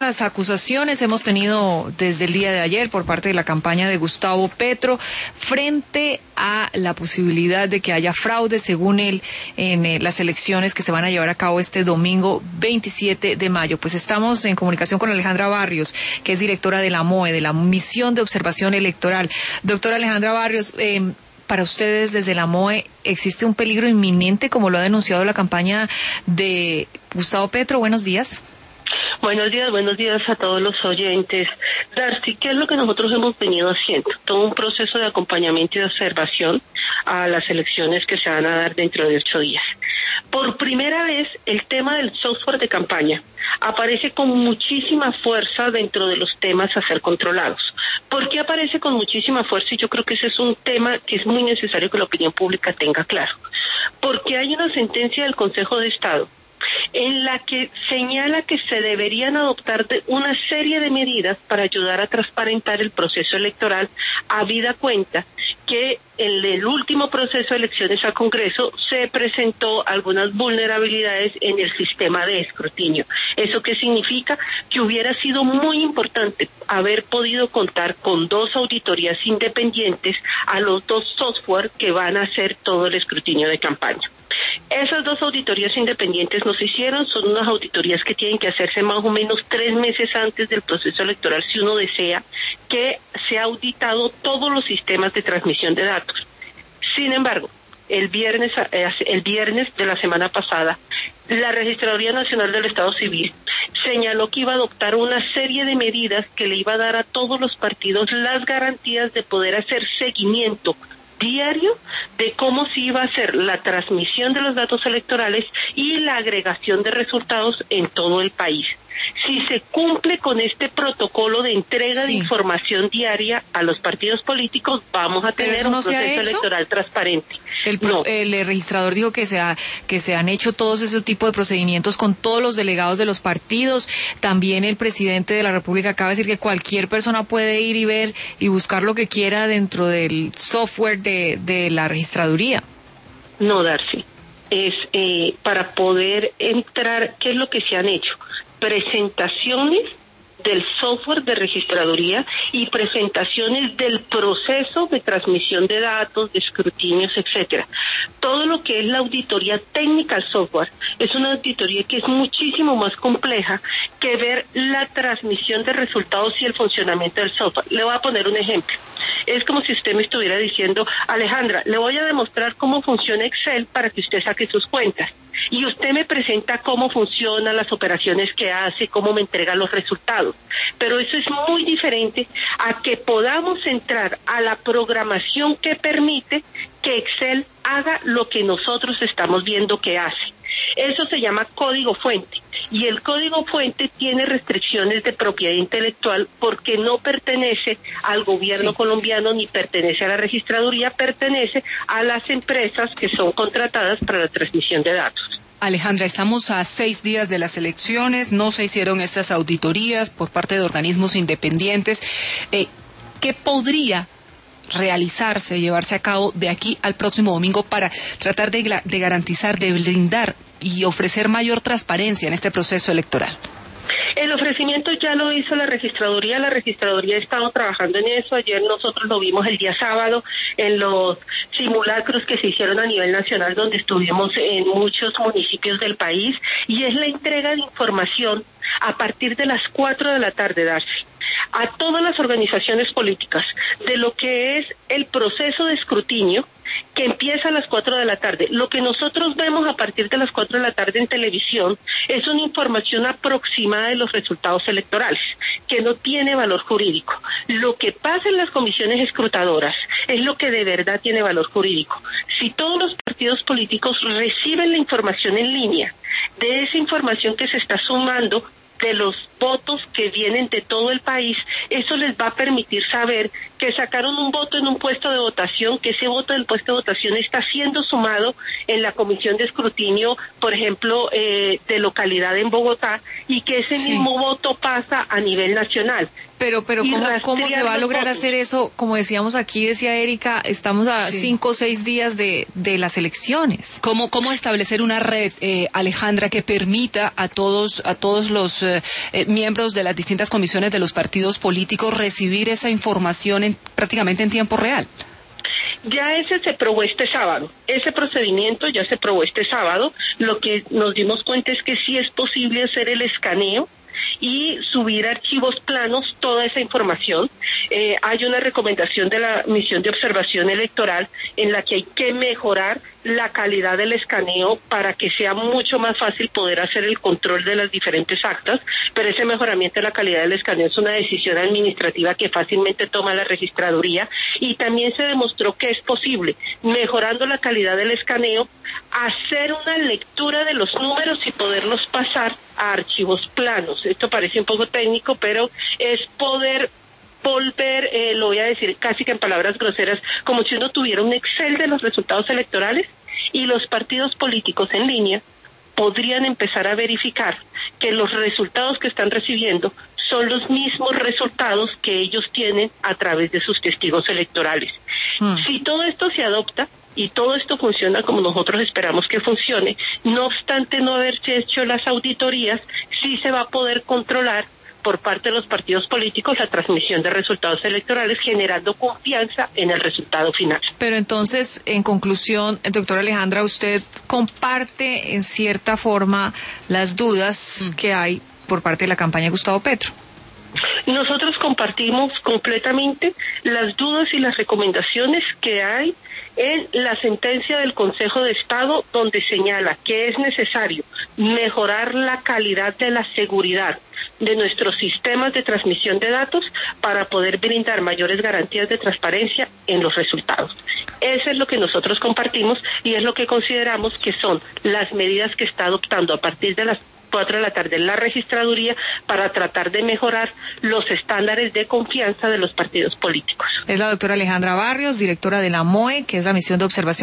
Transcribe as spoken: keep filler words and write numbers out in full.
Las acusaciones hemos tenido desde el día de ayer por parte de la campaña de Gustavo Petro frente a la posibilidad de que haya fraude, según él, en eh, las elecciones que se van a llevar a cabo este domingo veintisiete de mayo. Pues estamos en comunicación con Alejandra Barrios, que es directora de la M O E, de la Misión de Observación Electoral. Doctora Alejandra Barrios, eh, para ustedes desde la M O E, ¿existe un peligro inminente, como lo ha denunciado la campaña de Gustavo Petro? Buenos días. Buenos días, buenos días a todos los oyentes. Darcy, ¿qué es lo que nosotros hemos venido haciendo? Todo un proceso de acompañamiento y de observación a las elecciones que se van a dar dentro de ocho días. Por primera vez, el tema del software de campaña aparece con muchísima fuerza dentro de los temas a ser controlados. ¿Por qué aparece con muchísima fuerza? Y yo creo que ese es un tema que es muy necesario que la opinión pública tenga claro. Porque hay una sentencia del Consejo de Estado en la que señala que se deberían adoptar de una serie de medidas para ayudar a transparentar el proceso electoral, habida cuenta que en el último proceso de elecciones al Congreso se presentó algunas vulnerabilidades en el sistema de escrutinio. ¿Eso qué significa? Que hubiera sido muy importante haber podido contar con dos auditorías independientes a los dos software que van a hacer todo el escrutinio de campaña. Esas dos auditorías independientes nos hicieron, son unas auditorías que tienen que hacerse más o menos tres meses antes del proceso electoral si uno desea que sea auditado todos los sistemas de transmisión de datos. Sin embargo, el viernes, el viernes de la semana pasada, la Registraduría Nacional del Estado Civil señaló que iba a adoptar una serie de medidas que le iba a dar a todos los partidos las garantías de poder hacer seguimiento diario de cómo se iba a hacer la transmisión de los datos electorales y la agregación de resultados en todo el país. Si se cumple con este protocolo de entrega sí. de información diaria a los partidos políticos, vamos a tener no un proceso electoral transparente. El, pro, no. el registrador dijo que se, ha, que se han hecho todos esos tipos de procedimientos con todos los delegados de los partidos. También el presidente de la República acaba de decir que cualquier persona puede ir y ver y buscar lo que quiera dentro del software de, de la registraduría. No, Darcy. Es eh, para poder entrar, ¿qué es lo que se han hecho? Presentaciones del software de registraduría y presentaciones del proceso de transmisión de datos, de escrutinios, etcétera. Todo lo que es la auditoría técnica al software es una auditoría que es muchísimo más compleja que ver la transmisión de resultados y el funcionamiento del software. Le voy a poner un ejemplo. Es como si usted me estuviera diciendo, Alejandra, le voy a demostrar cómo funciona Excel para que usted saque sus cuentas. Y usted me presenta cómo funcionan las operaciones que hace, cómo me entrega los resultados. Pero eso es muy diferente a que podamos entrar a la programación que permite que Excel haga lo que nosotros estamos viendo que hace. Eso se llama código fuente. Y el código fuente tiene restricciones de propiedad intelectual porque no pertenece al gobierno sí. colombiano ni pertenece a la registraduría, pertenece a las empresas que son contratadas para la transmisión de datos. Alejandra, estamos a seis días de las elecciones, no se hicieron estas auditorías por parte de organismos independientes. Eh, ¿Qué podría realizarse, llevarse a cabo de aquí al próximo domingo para tratar de, de garantizar, de blindar y ofrecer mayor transparencia en este proceso electoral? El ofrecimiento ya lo hizo la registraduría, la registraduría ha estado trabajando en eso. Ayer nosotros lo vimos el día sábado en los simulacros que se hicieron a nivel nacional, donde estuvimos en muchos municipios del país, y es la entrega de información a partir de las cuatro de la tarde, Darcy, a todas las organizaciones políticas de lo que es el proceso de escrutinio que empieza a las cuatro de la tarde. Lo que nosotros vemos a partir de las cuatro de la tarde en televisión es una información aproximada de los resultados electorales, que no tiene valor jurídico. Lo que pasa en las comisiones escrutadoras es lo que de verdad tiene valor jurídico. Si todos los partidos políticos reciben la información en línea, de esa información que se está sumando de los votos que vienen de todo el país, eso les va a permitir saber que sacaron un voto en un puesto de votación, que ese voto del puesto de votación está siendo sumado en la comisión de escrutinio, por ejemplo, eh, de localidad en Bogotá, y que ese sí. mismo voto pasa a nivel nacional. Pero, pero ¿cómo, ¿cómo se va a lograr votos? hacer eso? Como decíamos aquí, decía Erika, estamos a sí. cinco o seis días de, de las elecciones. ¿Cómo, cómo establecer una red, eh, Alejandra, que permita a todos, a todos los eh, eh, miembros de las distintas comisiones de los partidos políticos recibir esa información en, prácticamente en tiempo real? Ya ese se probó este sábado, ese procedimiento ya se probó este sábado. Lo que nos dimos cuenta es que sí es posible hacer el escaneo y subir archivos planos toda esa información. Eh, hay una recomendación de la misión de observación electoral en la que hay que mejorar la calidad del escaneo para que sea mucho más fácil poder hacer el control de las diferentes actas, pero ese mejoramiento de la calidad del escaneo es una decisión administrativa que fácilmente toma la registraduría, y también se demostró que es posible, mejorando la calidad del escaneo, hacer una lectura de los números y poderlos pasar a archivos planos. Esto parece un poco técnico, pero es poder volver, eh, lo voy a decir casi que en palabras groseras, como si uno tuviera un Excel de los resultados electorales, y los partidos políticos en línea podrían empezar a verificar que los resultados que están recibiendo son los mismos resultados que ellos tienen a través de sus testigos electorales. Hmm. Si todo esto se adopta y todo esto funciona como nosotros esperamos que funcione, no obstante no haberse hecho las auditorías, sí se va a poder controlar por parte de los partidos políticos la transmisión de resultados electorales, generando confianza en el resultado final. Pero entonces, en conclusión, doctora Alejandra, ¿usted comparte en cierta forma las dudas mm. que hay por parte de la campaña de Gustavo Petro? Nosotros compartimos completamente las dudas y las recomendaciones que hay en la sentencia del Consejo de Estado, donde señala que es necesario mejorar la calidad de la seguridad de nuestros sistemas de transmisión de datos para poder brindar mayores garantías de transparencia en los resultados. Eso es lo que nosotros compartimos y es lo que consideramos que son las medidas que está adoptando a partir de las cuatro de la tarde en la registraduría para tratar de mejorar los estándares de confianza de los partidos políticos. Es la doctora Alejandra Barrios, directora de la M O E, que es la Misión de Observación